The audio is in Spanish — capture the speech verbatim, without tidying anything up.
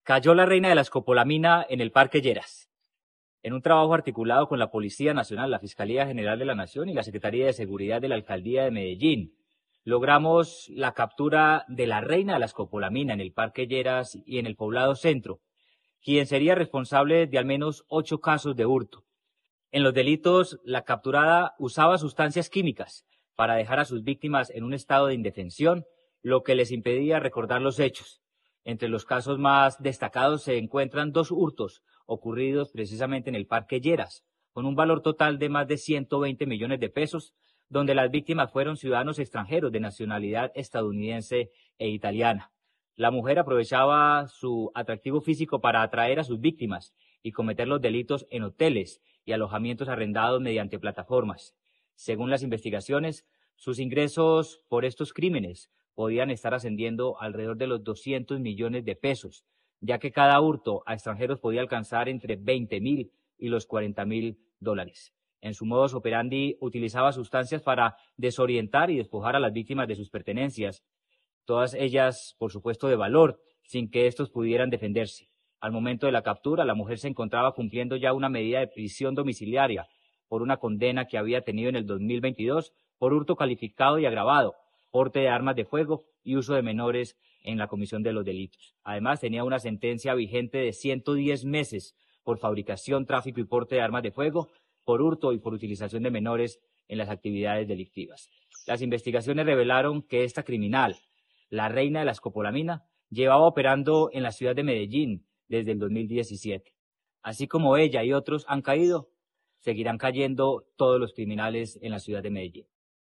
Cayó la reina de la escopolamina en el Parque Lleras. En un trabajo articulado con la Policía Nacional, la Fiscalía General de la Nación y la Secretaría de Seguridad de la Alcaldía de Medellín, logramos la captura de la reina de la escopolamina en el Parque Lleras y en el Poblado Centro, quien sería responsable de al menos ocho casos de hurto. En los delitos, la capturada usaba sustancias químicas para dejar a sus víctimas en un estado de indefensión, lo que les impedía recordar los hechos. Entre los casos más destacados se encuentran dos hurtos ocurridos precisamente en el Parque Lleras, con un valor total de más de ciento veinte millones de pesos, donde las víctimas fueron ciudadanos extranjeros de nacionalidad estadounidense e italiana. La mujer aprovechaba su atractivo físico para atraer a sus víctimas y cometer los delitos en hoteles y alojamientos arrendados mediante plataformas. Según las investigaciones, sus ingresos por estos crímenes podían estar ascendiendo alrededor de los doscientos millones de pesos, ya que cada hurto a extranjeros podía alcanzar entre veinte mil y los cuarenta mil dólares. En su modus operandi utilizaba sustancias para desorientar y despojar a las víctimas de sus pertenencias, todas ellas, por supuesto, de valor, sin que estos pudieran defenderse. Al momento de la captura, la mujer se encontraba cumpliendo ya una medida de prisión domiciliaria por una condena que había tenido en el dos mil veintidós por hurto calificado y agravado, porte de armas de fuego y uso de menores en la comisión de los delitos. Además, tenía una sentencia vigente de ciento diez meses por fabricación, tráfico y porte de armas de fuego, por hurto y por utilización de menores en las actividades delictivas. Las investigaciones revelaron que esta criminal, la reina de la escopolamina, llevaba operando en la ciudad de Medellín desde el dos mil diecisiete. Así como ella y otros han caído, seguirán cayendo todos los criminales en la ciudad de Medellín.